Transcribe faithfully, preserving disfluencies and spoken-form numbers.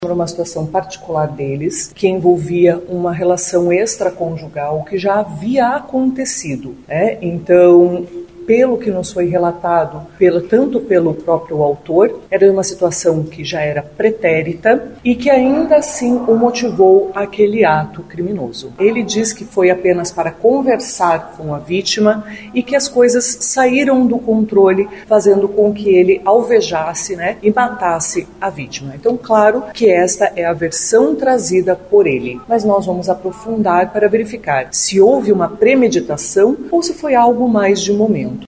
Era uma situação particular deles, que envolvia uma relação extraconjugal que já havia acontecido, né? Então, pelo que nos foi relatado, pelo, tanto pelo próprio autor, era uma situação que já era pretérita e que ainda assim o motivou àquele ato criminoso. Ele diz que foi apenas para conversar com a vítima e que as coisas saíram do controle, fazendo com que ele alvejasse, né, e matasse a vítima. Então, claro que esta é a versão trazida por ele, mas nós vamos aprofundar para verificar se houve uma premeditação ou se foi algo mais de momento.